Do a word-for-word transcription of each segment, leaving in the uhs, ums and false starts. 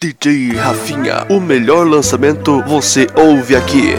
D J Rafinha, o melhor lançamento você ouve aqui.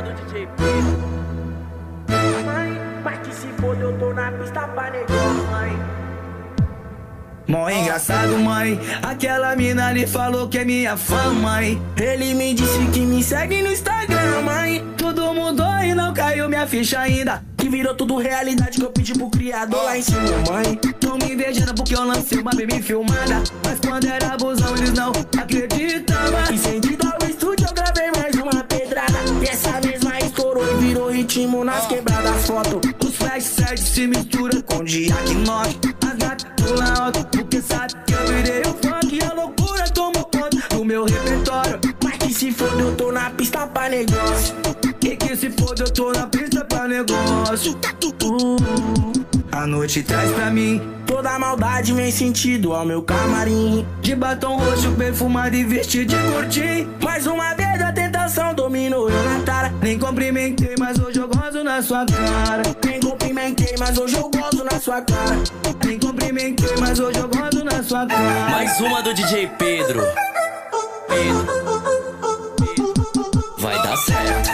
Mó engraçado, mãe. Aquela mina ali falou que é minha fã, mãe. Ele me disse que me segue no Instagram, mãe. Tudo mudou e não caiu minha ficha ainda. Que virou tudo realidade que eu pedi pro criador lá em cima, mãe. Tão me invejando porque eu lancei uma baby filmada. Mas quando era abusão eles não acreditavam. Incendido ao estúdio eu gravei mais uma pedrada. E essa mesma estourou e virou ritmo nas quebradas. Foto, os flash sets se misturam com Diak nove. As gatas pulam alto porque sabe que eu virei o funk. E a loucura tomou conta do meu repertório. Mas que se foda eu tô na pista pra negócio. E que se foda eu tô na pista pra negócio. uh, A noite traz pra mim toda a maldade vem sentido ao meu camarim. De batom roxo, perfumado e vestido de curtir. Mais uma vez a tentação dominou eu na tara. Nem cumprimentei, mas hoje eu gozo na sua cara. Nem cumprimentei, mas hoje eu gozo na sua cara. Nem cumprimentei, mas hoje eu gozo na sua cara. Mais uma do D J Pedro. Pedro. Vai dar certo.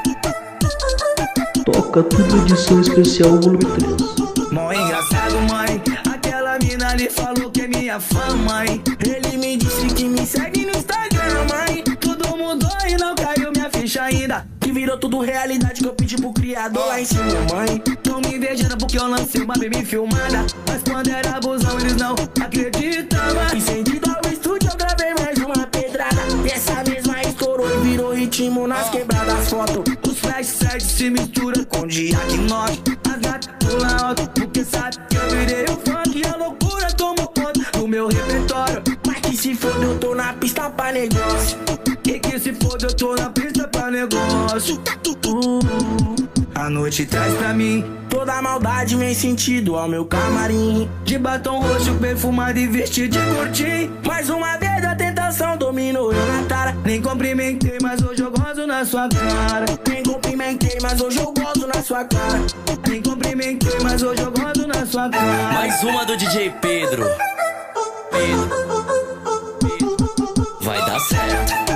Toca tudo, edição especial volume três. Mó engraçado, mãe. Aquela mina ali falou que é minha fã, mãe. Ele me disse que me segue no Instagram, mãe. Tudo mudou e não caiu minha ficha ainda. Que virou tudo realidade que eu pedi pro criador lá em cima, mãe. Tão me invejando porque eu lancei uma baby filmada. Mas quando era abusão eles não acreditavam. Incendido ao estúdio eu gravei mais uma pedrada. E essa mesma estourou e virou ritmo nas quebradas. Foto, os flash sets se misturam com Diak nove. As gatas pulam alto porque sabe que eu virei o funk. E a loucura tomou conta do meu repertório. Mas que se foda eu tô na pista pra negócio. E que se foda eu tô na pista pra negócio. uh, A noite traz pra mim toda a maldade vem sentido ao meu camarim. De batom roxo, perfumado e vestido de curtir. Mais uma vez a tentação dominou eu na tara. Nem cumprimentei, mas hoje eu gozo na sua cara. Nem cumprimentei, mas hoje eu gozo na sua cara. Nem cumprimentei, mas hoje eu gozo na sua cara. Mais uma do D J Pedro. Pedro. Vai dar certo.